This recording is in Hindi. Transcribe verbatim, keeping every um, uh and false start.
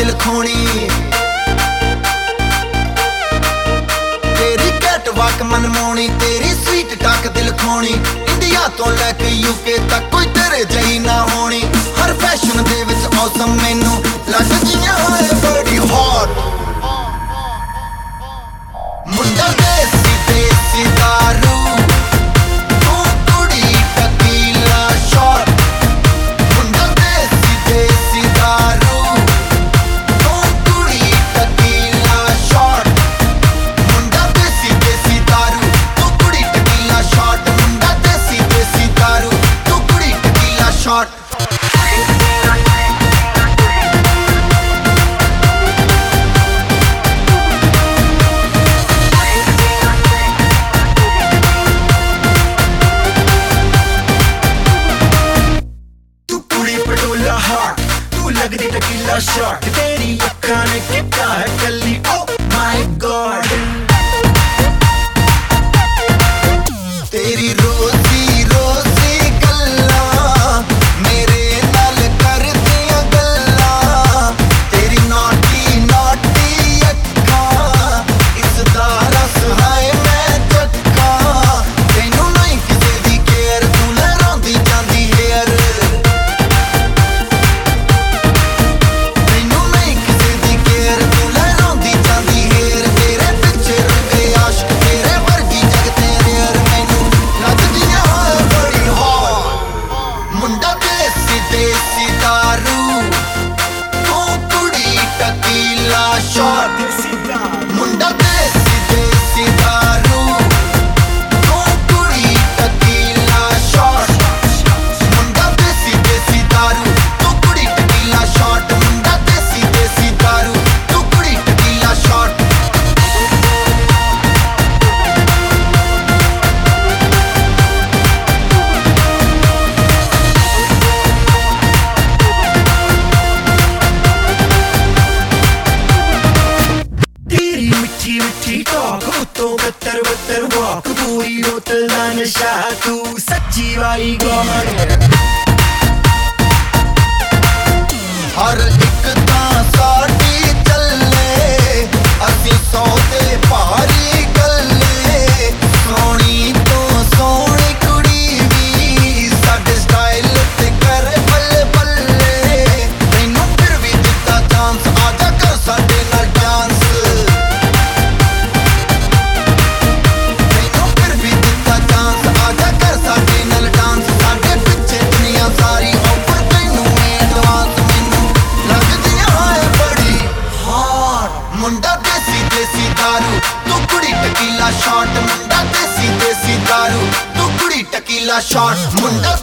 दिल खोनी, तेरी कैट वाक मनमोनी, तेरी स्वीट टाक दिल खोनी। इंडिया तो लैके यूके तक कोई तेरे जही ना होनी। हर फैशन दे विच औसम मैनू लगदियां है बड़ी हॉट। मुंडा देसी देसी दारू, तू कुड़ी टकीला शॉट। मुंडा देसी देसी दारू, तू कुड़ी टकीला शॉट। मुंडा देसी देसी दारू, तू कुड़ी टकीला शॉट। मुंडा देसी देसी दारू, तू कुड़ी टकीला शॉट। लगदी टकीला शॉट, तेरी अक्खां ने किता है कल्ली। ओ माय गॉड, तेरी रोजी रोजी गल्लां मेरे नाल करदियां गल्लां। तेरी नॉटी नॉटी अक्खां, इसदा रस हाय मैं चक्खां। तैनू नहीं किसे दी केयर, तू लहरांदी जांदी हेयर। देसी दारू, तू कुड़ी टकीला शॉट। मुंडा देसी देसी दारू, तू कुड़ी टकीला शॉट। मुंडा देसी देसी दारू, तू कुड़ी टकीला शॉट। मुंडा देसी देसी दारू, तू कुड़ी टकीला शॉट। मिठी मिठी टॉक, उतों गत्तर बत्तर वॉक। पूरी बोतल दा नशा, तू सच्ची वाली गॉड। हर एक तां साडी चले, असीं सौ दे भारी गल्ले। सोहनी तो सोहनी कुड़ी वी, साडे स्टाइल ते कर बल्ले बल्ले। तैनू फिर भी दित्ता चांस, आजा कर साडे नाल डांस। मुंडा देसी देसी दारू, तू कुड़ी टकीला शॉट। मुंडा देसी देसी दारू, तू कुड़ी टकीला शॉट। मुंडा